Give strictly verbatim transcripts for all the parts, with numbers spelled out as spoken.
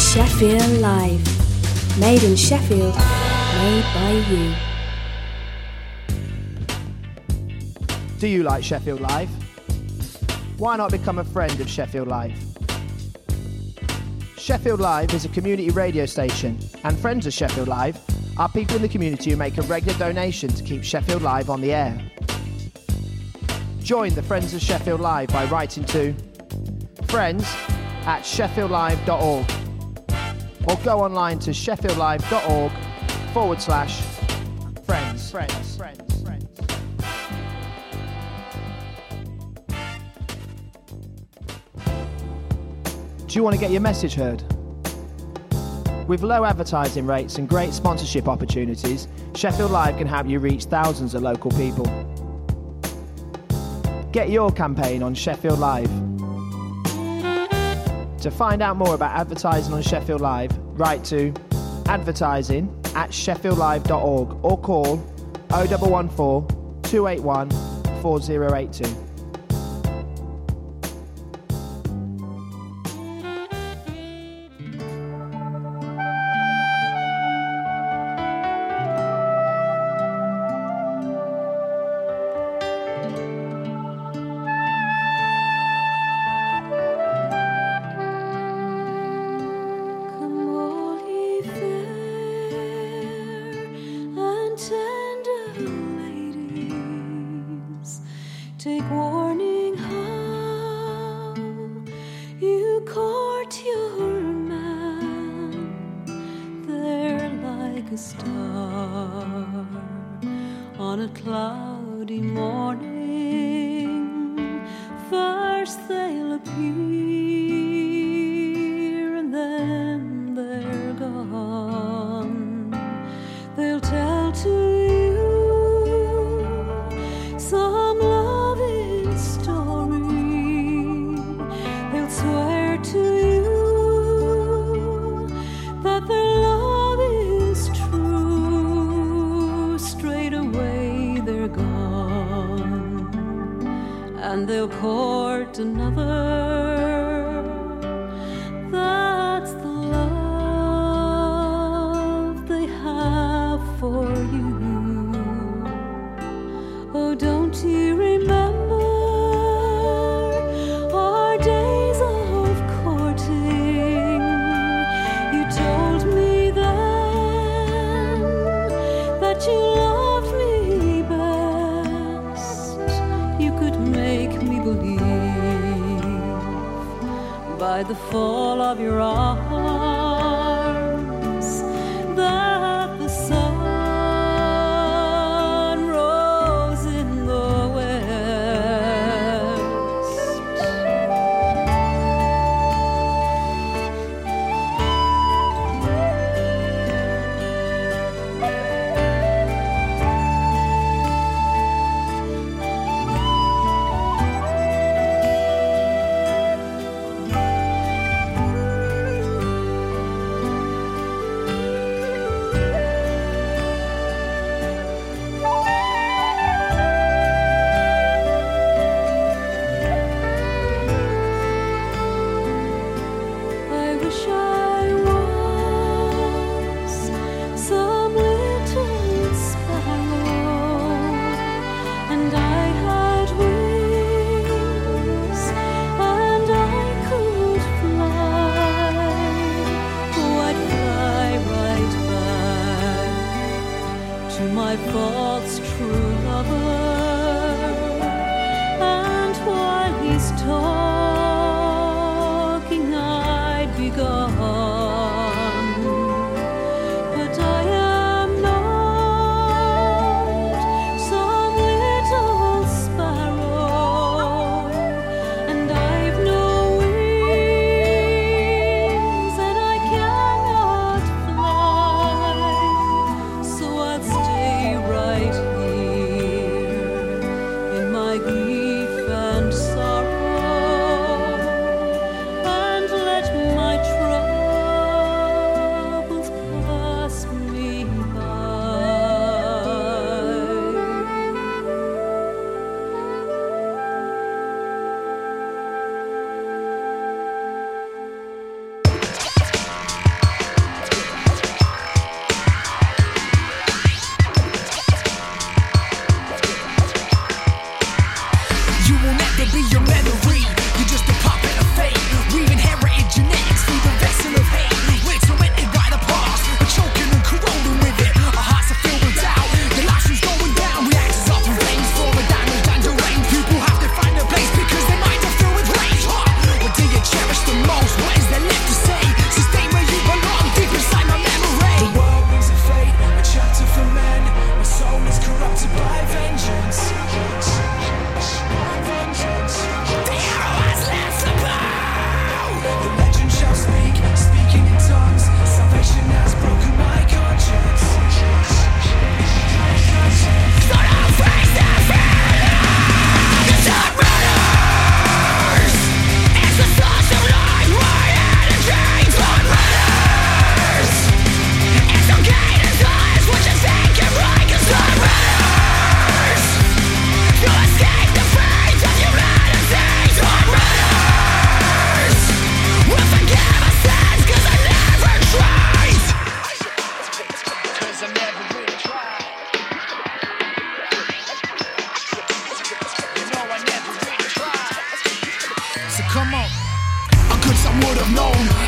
Sheffield Live. Made in Sheffield, made by you. Do you like Sheffield Live? Why not become a friend of Sheffield Live? Sheffield Live is a community radio station, and friends of Sheffield Live are people in the community who make a regular donation to keep Sheffield Live on the air. Join the Friends of Sheffield Live by writing to friends at sheffield live dot org or go online to sheffieldlive.org forward slash friends. Friends. Friends. Friends. Do you want to get your message heard? With low advertising rates and great sponsorship opportunities, Sheffield Live can help you reach thousands of local people. Get your campaign on Sheffield Live. To find out more about advertising on Sheffield Live, write to advertising at sheffield live dot org or call oh one one four, two eight one, four oh eight two.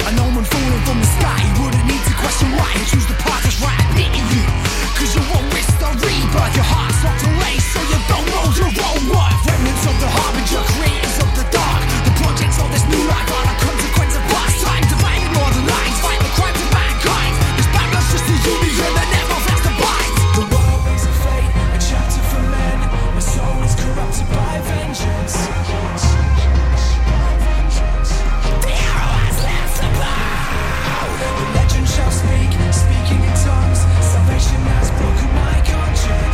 An omen falling from the sky. You wouldn't need to question why. You choose the path that's right and hitting you. Cause you won't risk the rebirth. Your heart's locked away, so you don't know your own worth. Remnants of the harbinger, creators of the dark. The projects of this new life are a consequence of past time. Dividing northern lines, fight the crimes of mankind. This battle's just a union that never fails to bite. The world waits a fate, a chapter for men. My soul is corrupted by vengeance. The arrow has left the bow. The legend shall speak, speaking in tongues. Salvation has broken my conscience.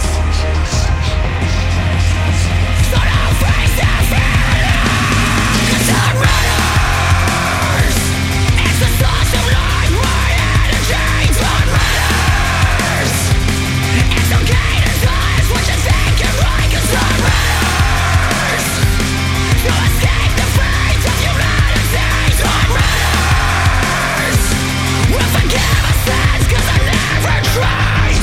So now face the fear, 'cause I'm runners. It's the source of life, my energy on runners. It's okay to touch what you think you're right, 'cause I'm runners. To escape the fate of humanity on runners. We'll forgive our sins, 'cause I never tried.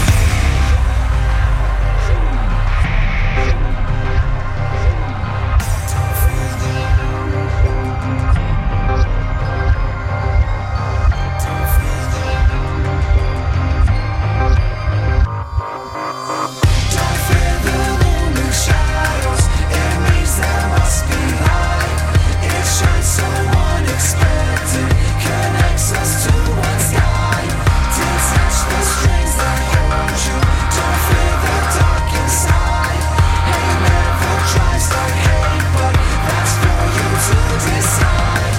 Don't fear the looming shadows. It means there must be light. It shines so unexpected, connects us to one sky. Detach the strings that hold you. Don't fear the dark inside. Hate never tries like hate, but that's for you to decide.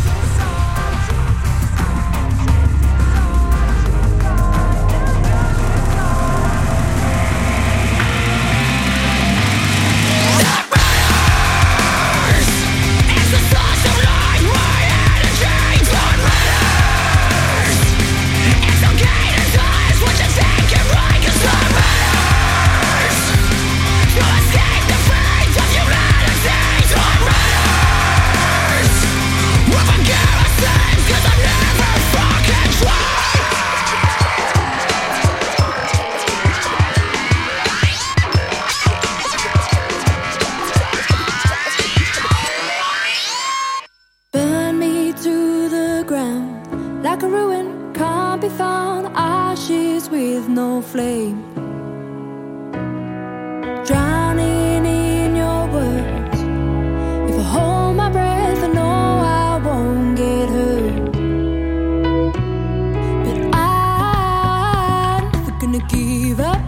It's the source of life, my energy on runners. It's okay to touch what you think you're right, 'cause I'm runners. To escape the fate of humanity on runners. We'll forgive our sins, 'cause I never fucking tried. Burn me to the ground like a ruin, can't be found. Ashes with no flame, drowning in your words. If I hold my breath, I know I won't get hurt. But I'm never gonna give up.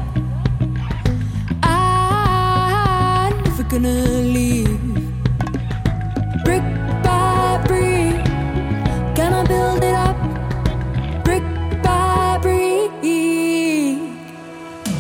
I'm never gonna leave. Brick by brick, gonna build it up. Brick by brick,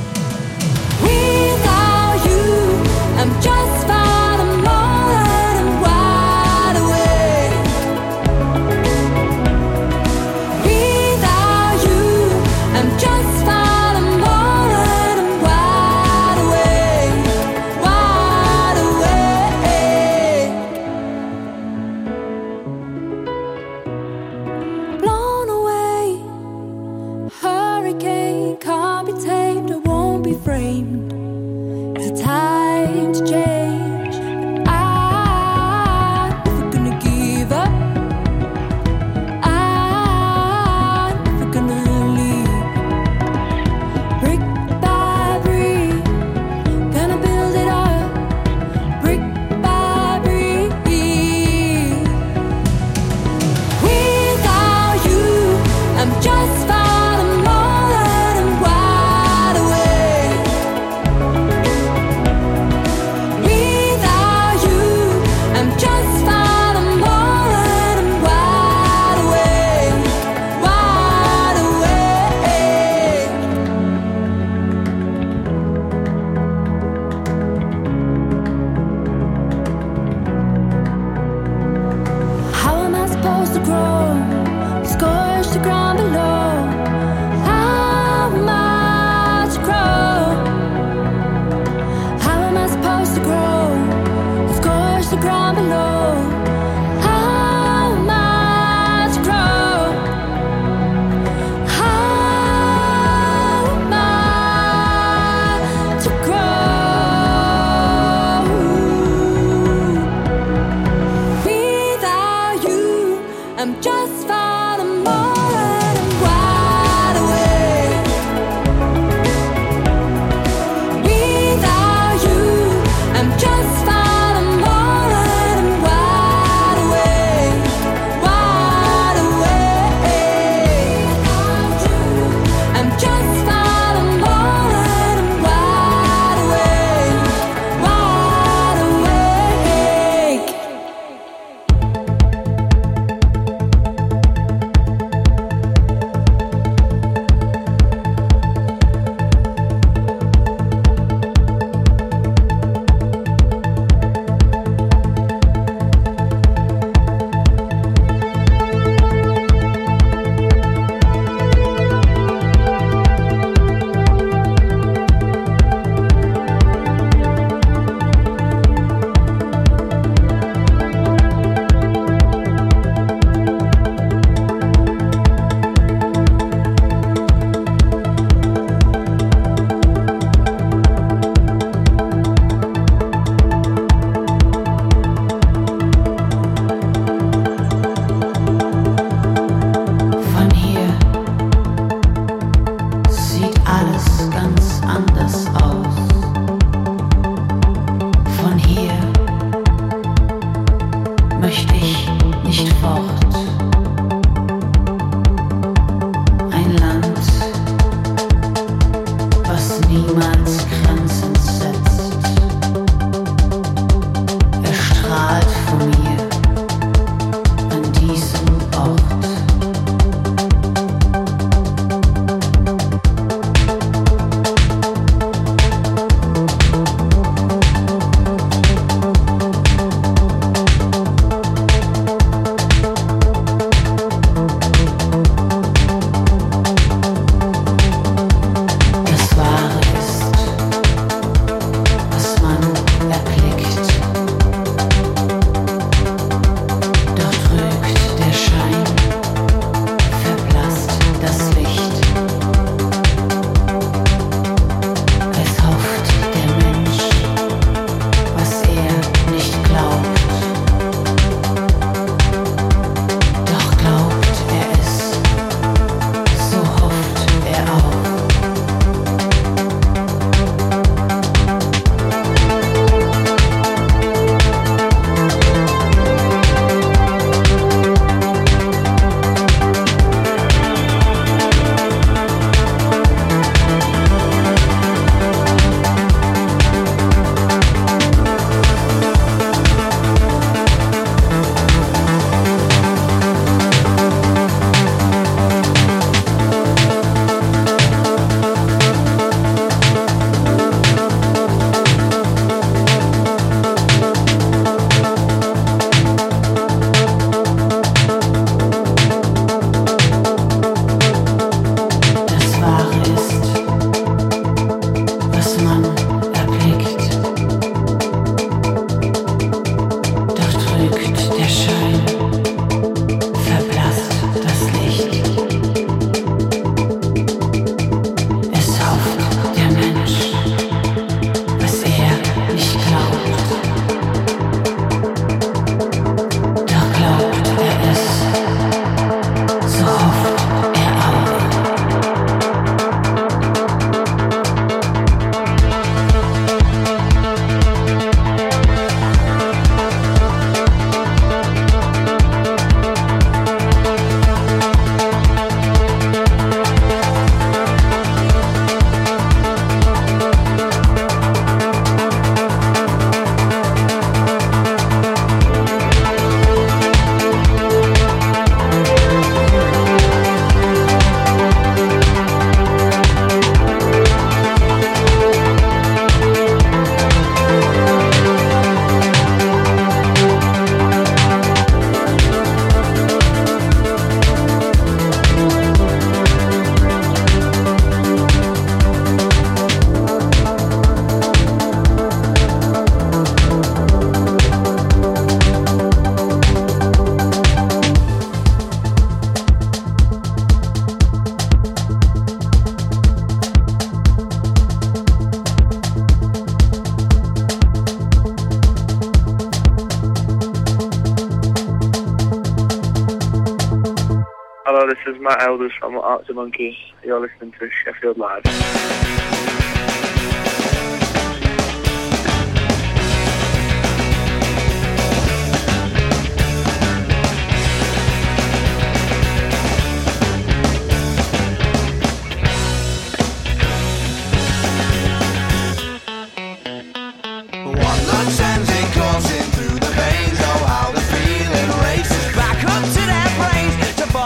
Hello, this is Matt Elders from Arctic Monkeys. You're listening to Sheffield Live.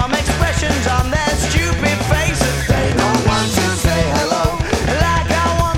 On their stupid faces, they don't want to say hello. Like I want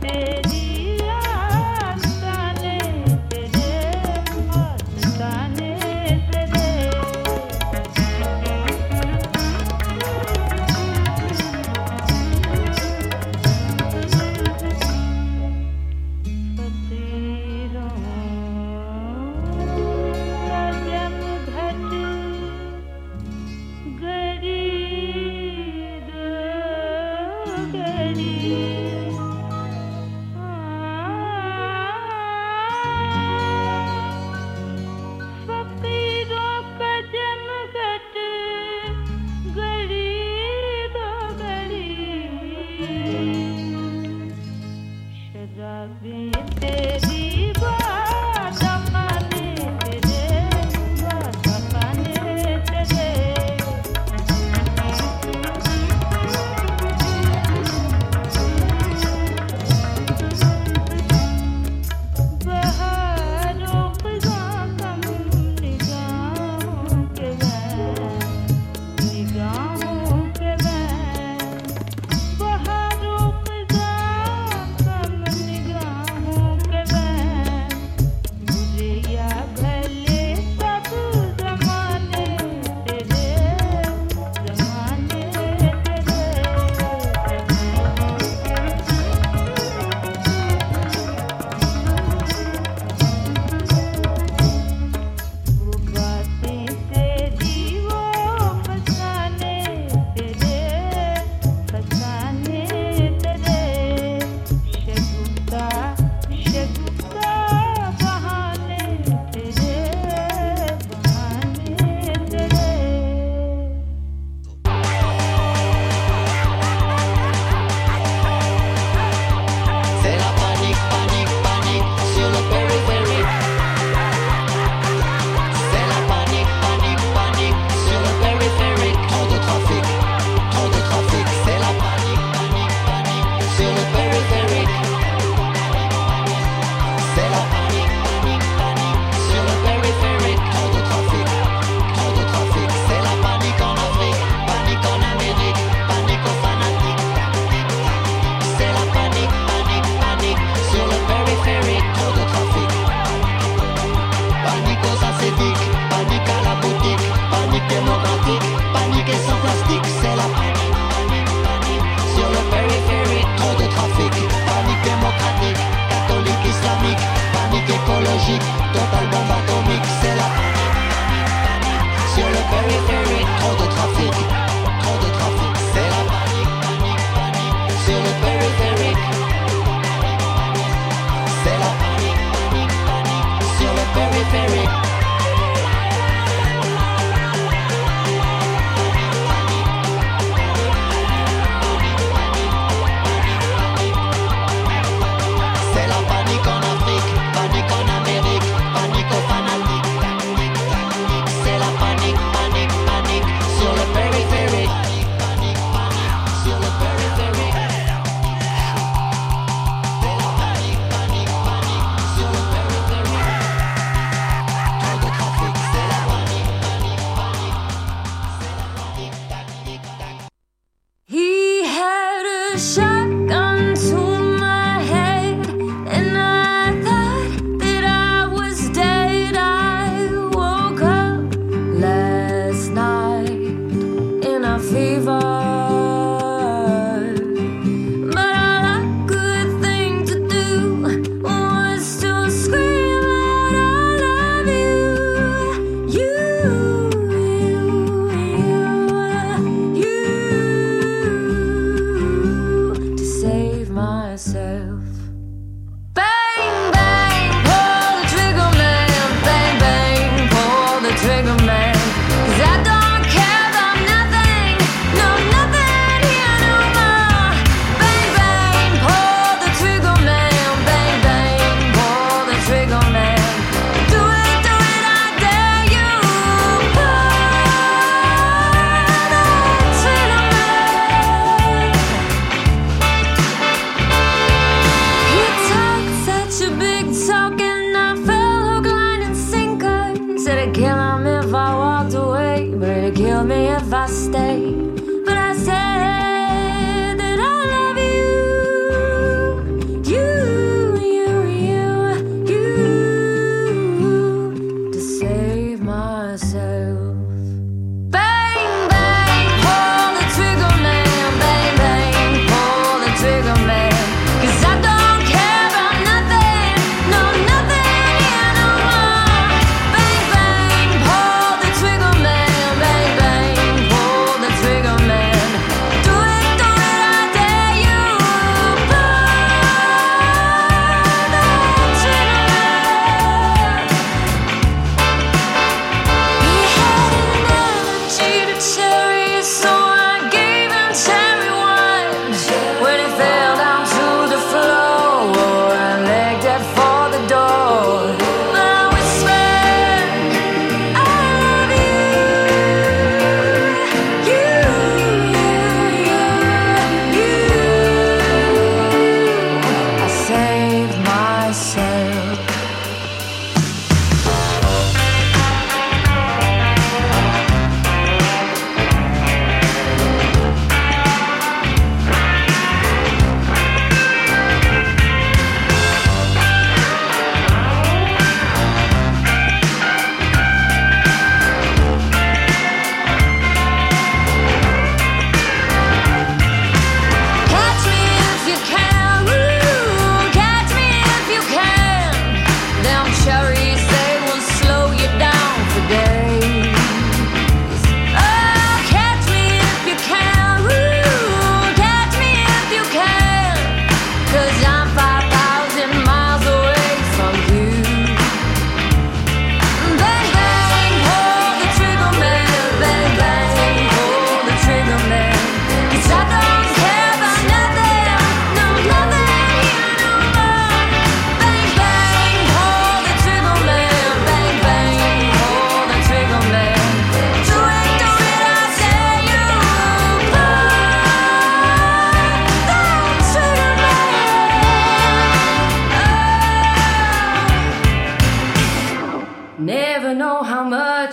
Trigger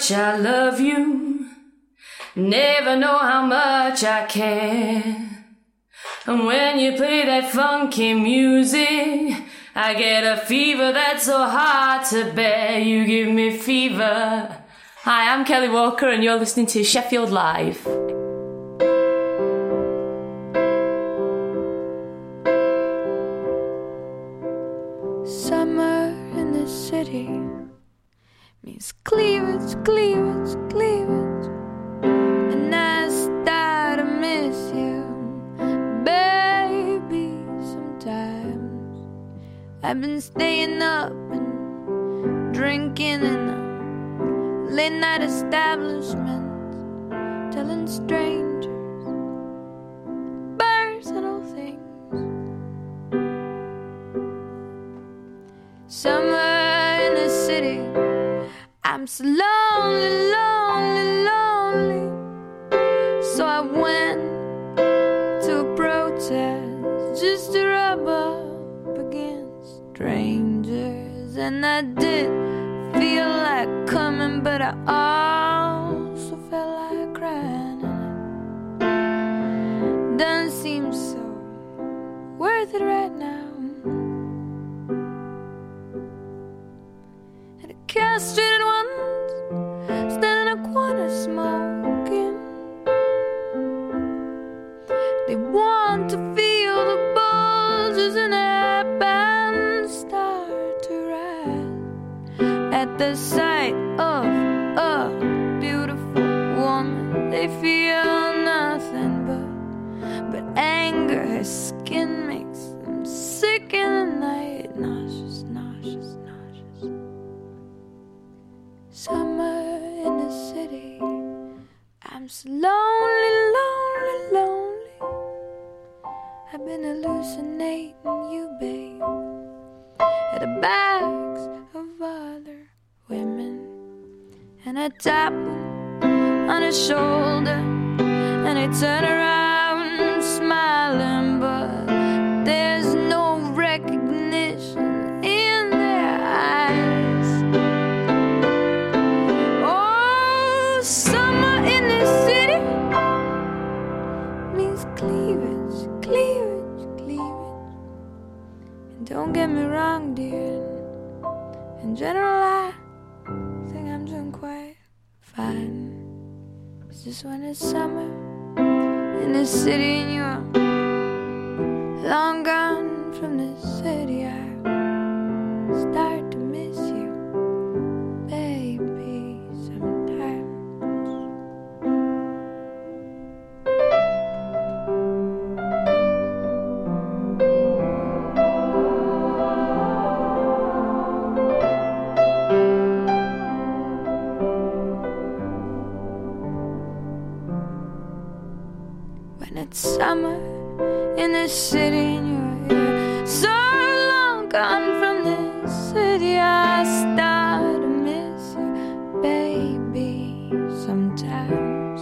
much I love you, never know how much I care. And when you play that funky music, I get a fever that's so hard to bear. You give me fever. Hi, I'm Kelly Walker and you're listening to Sheffield Live. Summer in the city means cleavage, cleavage, cleavage. And I start to miss you, baby, sometimes. I've been staying up and drinking in the late night establishments, telling strangers personal things. Summer in the city, I'm so lonely, lonely, lonely. So I went to a protest just to rub up against strangers. And I did feel like coming, but I also felt like crying. And it doesn't seem so worth it right now. Castrated ones stand in a corner smoking. They want to feel the bulges in their bands start to rise at the sight of a beautiful woman. They feel nothing but but anger. Her skin makes them sick in the night, nauseous, nauseous, nauseous. Summer in the city, I'm so lonely, lonely, lonely. I've been hallucinating you, babe, at the backs of other women. And I tap them on his shoulder, and they turn around smiling, but there's no recognition in their eyes. Oh, summer in this city means cleavage, cleavage, cleavage. And don't get me wrong, dear, in general I think I'm doing quite fine. It's just when it's summer in the city and you're long gone from the city, I start to miss you, baby, sometimes. When it's summer in the city and you're here, so long gone from this city, I start to miss you, baby, sometimes.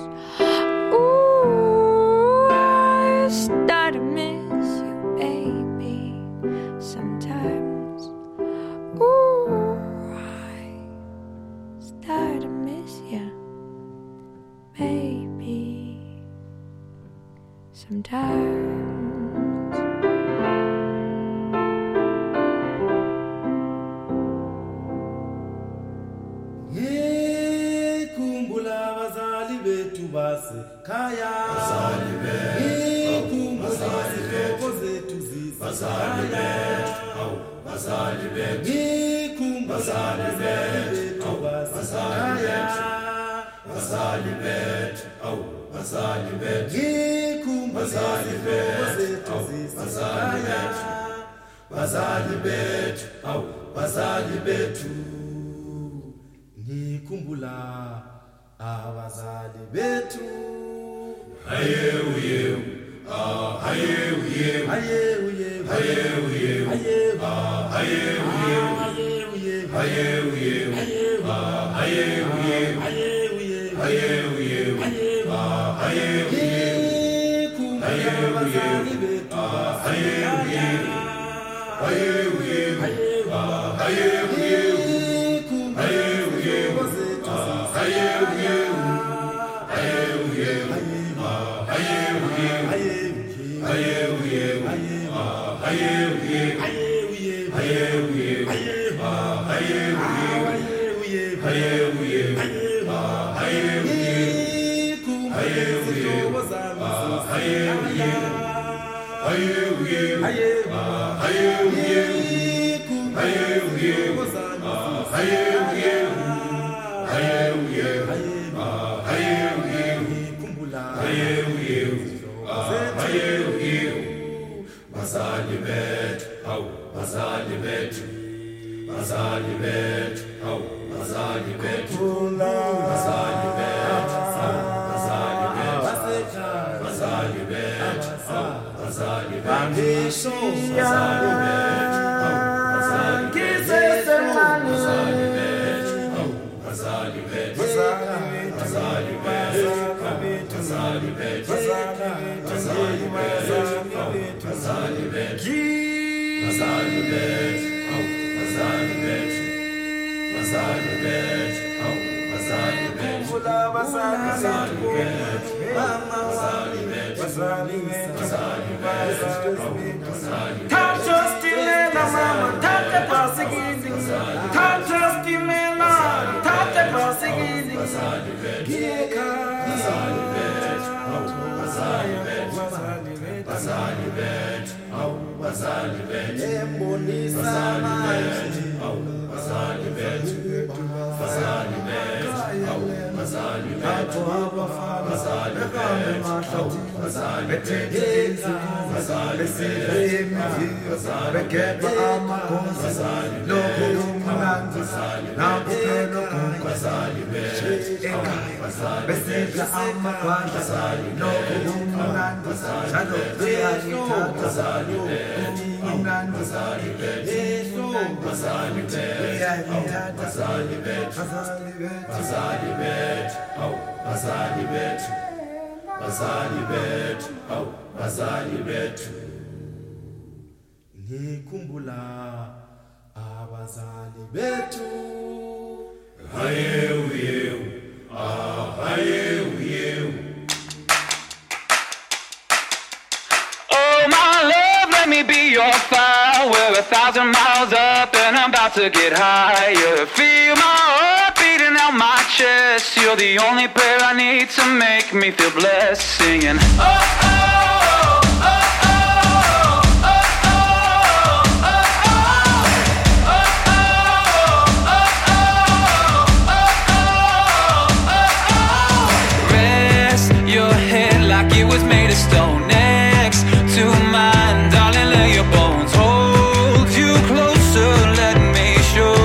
Ooh, I start to miss you, baby, sometimes. Ooh, I start to miss you, baby, sometimes. Kumbula bazali betu base kaya bazali betu bazali betu zetu zizi bazali betu au bazali betu kumbula bazali betu base kaya bazali betu au bazali betu kumbula bazali betu au bazali betu bazali betu au bazali betu Nikumbula abazali betu Hayeu ah hayeu hayeu hayeu hayeu ah hayeu hayeu hayeu ah hayeu hayeu hayeu ah hayeu hayeu betu ah hayeu hayeu ah hayeu Hey Ngikumbula abazali bethu hayewu yewu ah hayewu yewu. Oh my love, let me be your fire. We're a thousand miles up and I'm about to get higher. Feel my heart beating out my chest. You're the only prayer I need to make me feel blessed. Singing oh oh. Stone next to mine, darling, lay your bones. Hold you closer, let me show.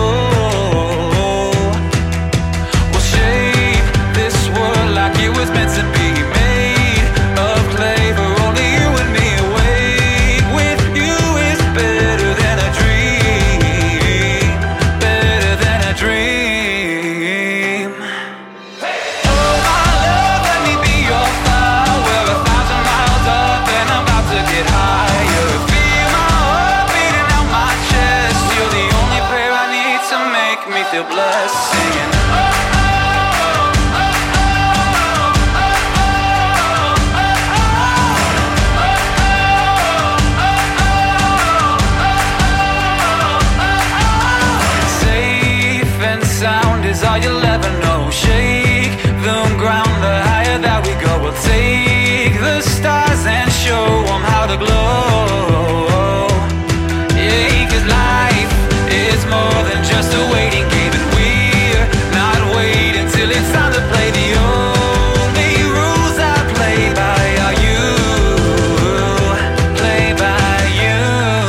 We'll shape this world like it was meant to be. Made of clay for only you and me. Awake with you is better than a dream. Better than a dream. Oh my love, let me be your fire. We're a thousand miles up and I'm about to get higher. Feel my heart beating out my chest. You're the only prayer I need to make me feel blessed. Singing oh, oh, oh, oh, oh, oh, oh, oh. Safe and sound is all you'll ever know. Shake the ground, the higher that we go. We'll take the stars and show them how to glow. Yeah, 'cause life is more than just a waiting game, and we're not waiting till it's time to play. The only rules I play by are you, play by you.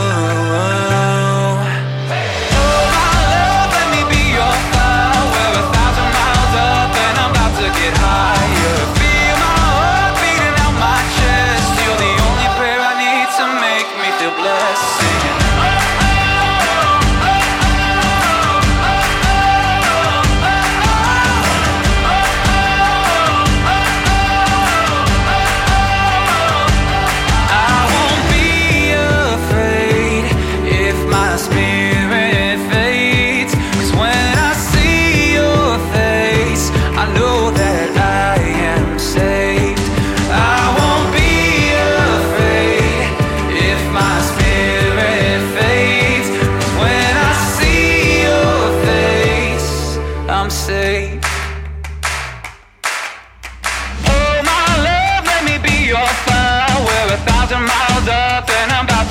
Oh my love, let me be your fire. We're a thousand miles up and I'm about to get higher. Feel my heart beating out my chest. You're the only prayer I need to make me feel blessed. Singing oh, oh, oh, oh, oh, oh, oh. I won't be afraid if my spirit fades. 'Cause when I see your face, I know that I am saved. I won't be afraid if my spirit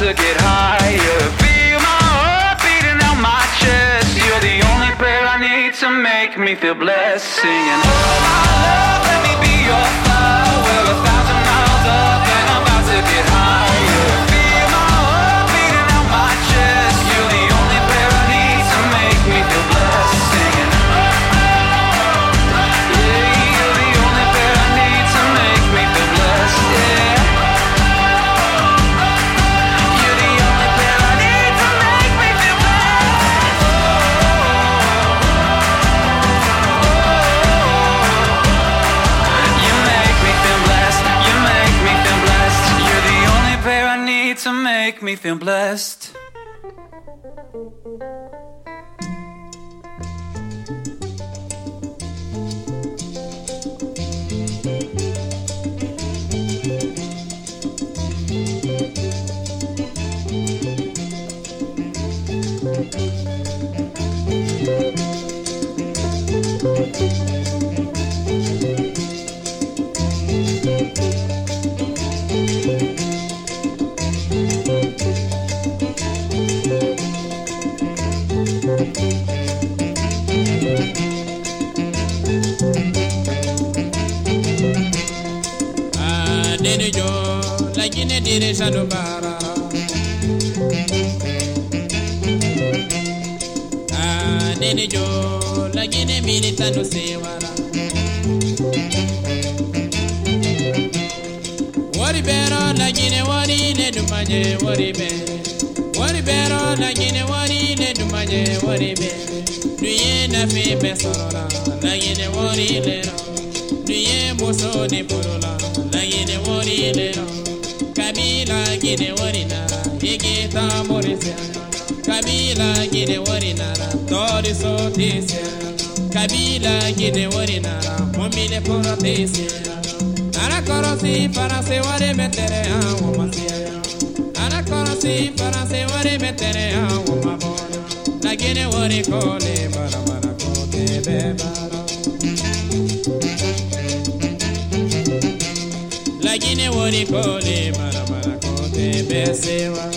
to get higher. Feel my heart beating out my chest. You're the only prayer I need to make me feel blessed. Singing, oh my love, let me be your fire. We're a thousand miles up and about to get higher. Feel my heart beating out my chest. You're the only prayer I need to make me feel blessed. Singing, to make me feel blessed. Dire Janubara Ah, Nene Jo, la Guinea Milita no Sewara Wari Bero, la Guinea Wari, le Dumaje, Wari Bere Wari Bero, la Guinea Wari, le Dumaje, Wari Bere Nuye na fe besora, la Guinea Wari lero Nuye Boso ne Porola, la Guinea Wari lero Kabila gine wari nara, igita morisia. Kabila gine wari nara, tori sotisia. Kabila gine wari nara, momile porotisia. Ana korosi farase wari metere a womasia. Ana korosi farase wari metere a womabona. La gine wari kole bara bara kote bebara. La Guinea wari kole mara mara kote besewa.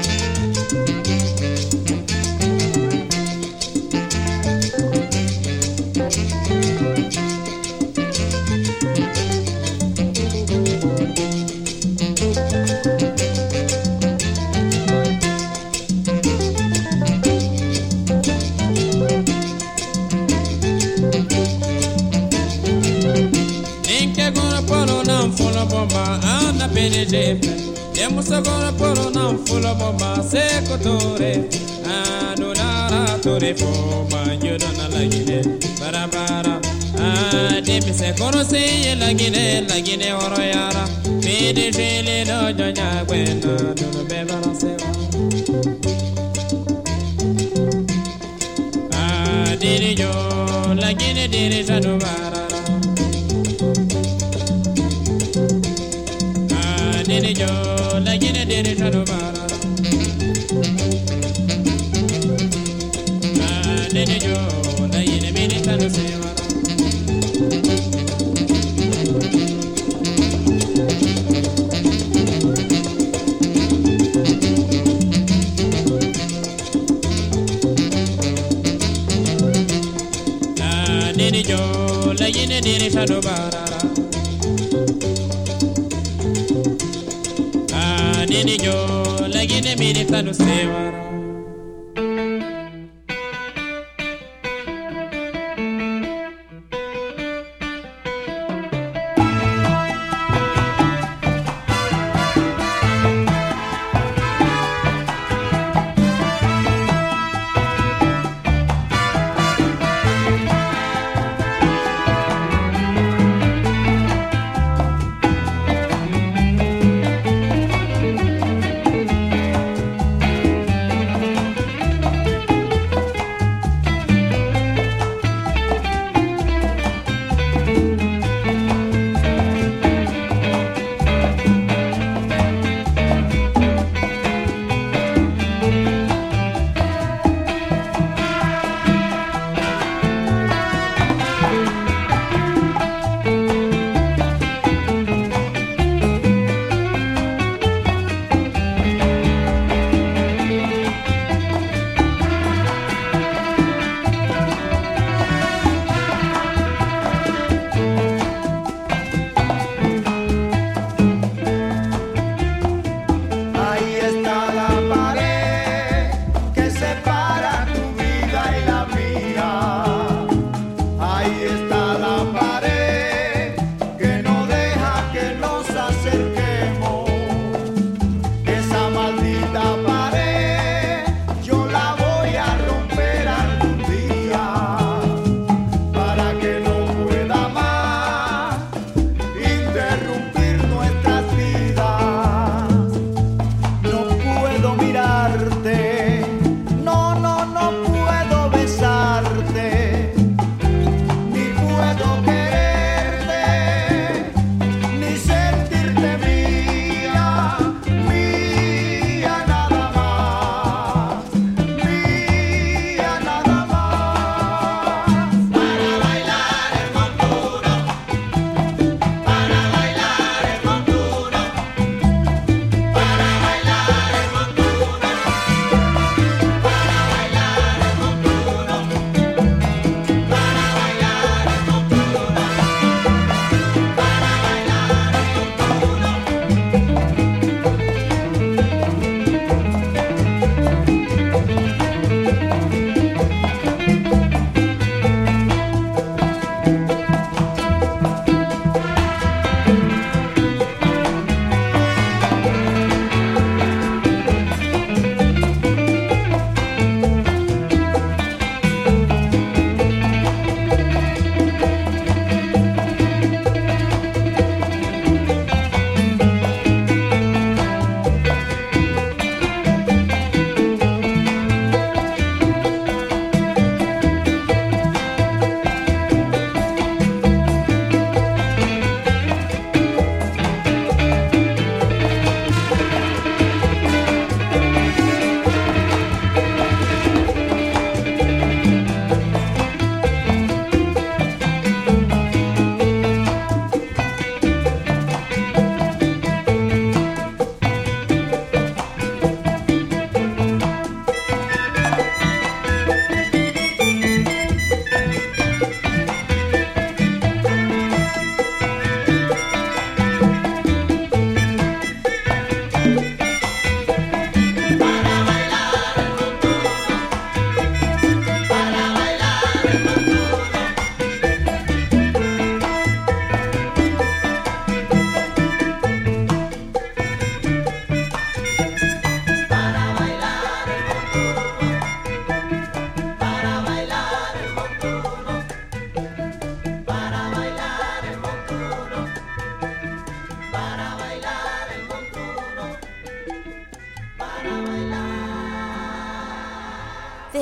P D G Temos agora por não fula bomba seco tore Anunara tore foma Yudana lagine Bara bara Depi se conoce lagine Lagine oroyara P D G le do jonya Gwena Dunu bebara sewa Diri jo Lagine diri janu bara Diri jo, la gine diri janu bara. Ah, diri jo, la gine mini tanu sewara. Ah, diri jo, la gine diri janu bara. Nini jo, la gine mini tanu sewara.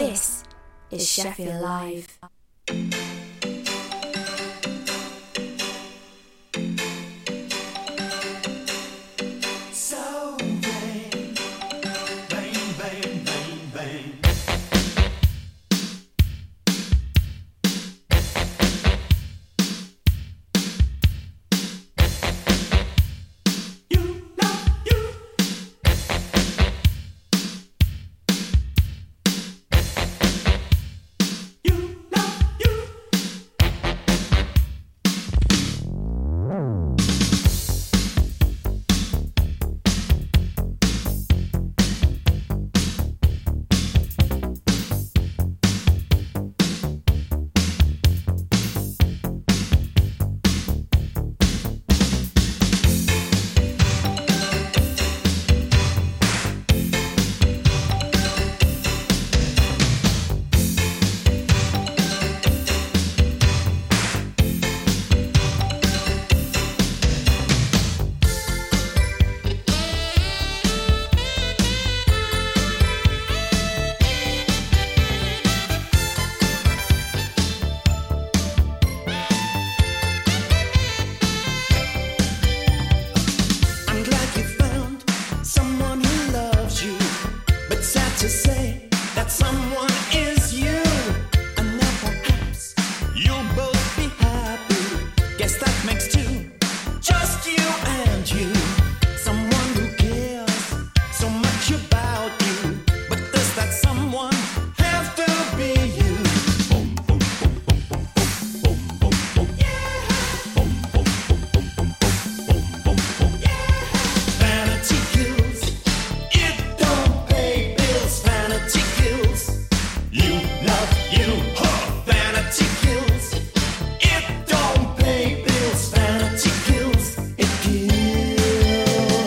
This is Sheffield Live. So bang, bang, bang, bang, bang. You love you. You love you. I'm glad you found someone who loves you, but sad to say that someone is you. And then perhaps you'll both be happy. Guess that makes two, just you and you. Someone who cares so much about you, but does that someone have to be you? Boom, boom, boom, boom, boom, boom, boom, boom, boom. Boom, boom, boom, boom, boom, boom, boom, boom, boom. Vanity kills, it don't pay bills. Vanity kills, you love you. Huh. Vanity kills, it don't pay bills. Vanity kills, it kills.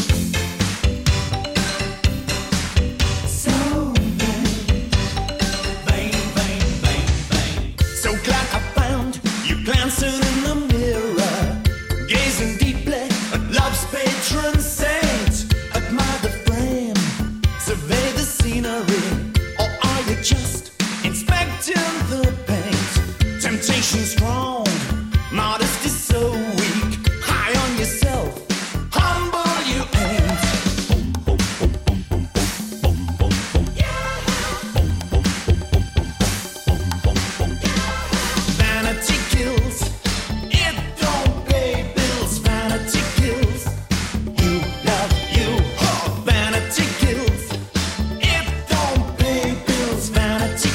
So vain, vain, vain, vain, vain. So glad I found you glancing in the mirror, gazing deeply at love's patron saint. Admire the frame, survey the scenery, or are you just inspecting the paint? Temptation strong, modesty so weak. High on yourself, humble you ain't. Boom, boom, boom, boom, boom, boom, boom, boom, boom. Boom, boom, boom, boom, boom, boom, boom, boom, boom. Vanity kills, it don't pay bills. Vanity kills, you love you. Huh. Vanity kills, it don't pay bills. Vanity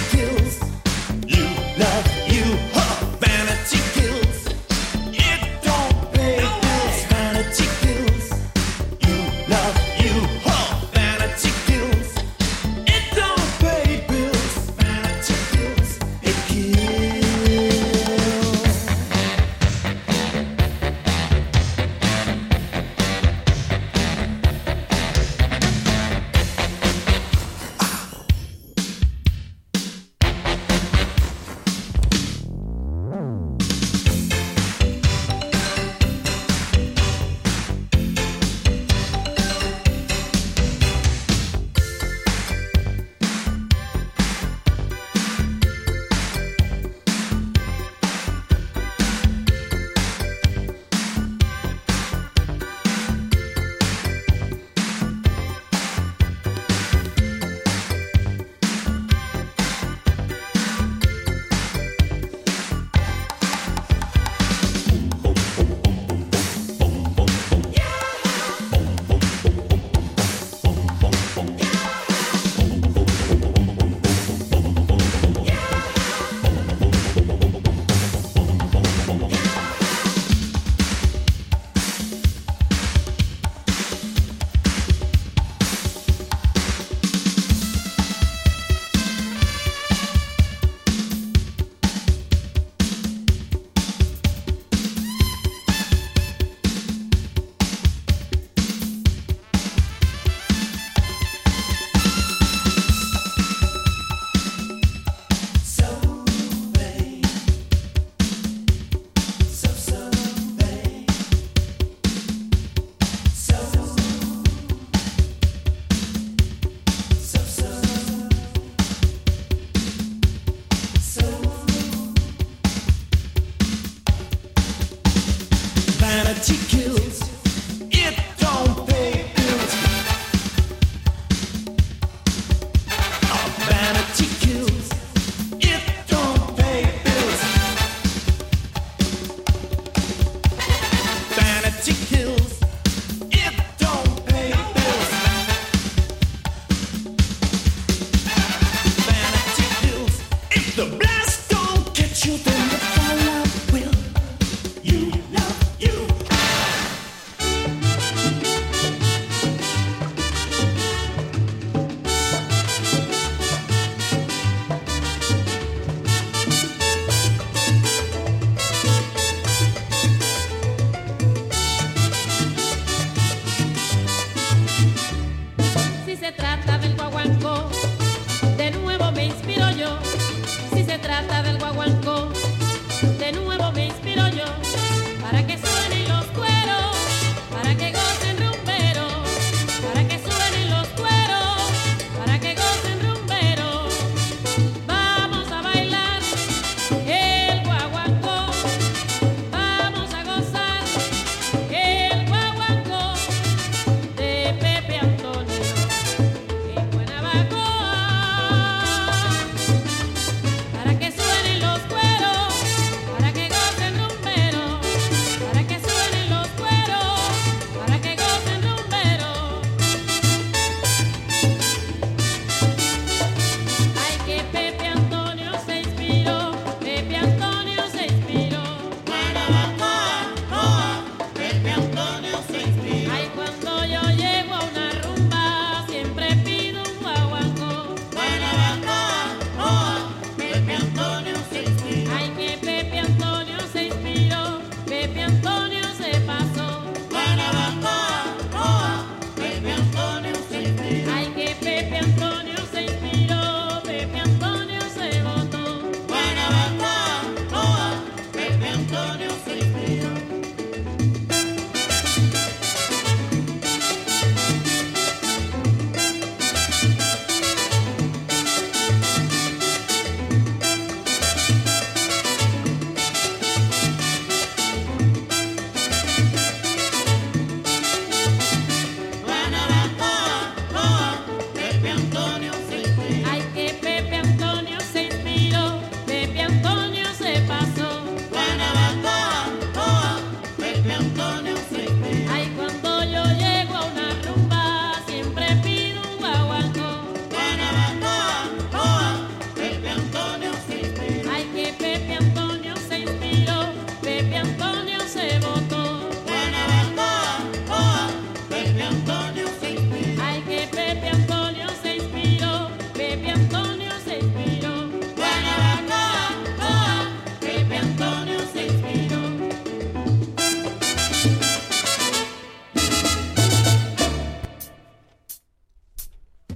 the blast don't get you, then the fallout will. You love you. Si se trata del guaguancó, de nuevo me inspiro yo. Si se trata del guaguancó,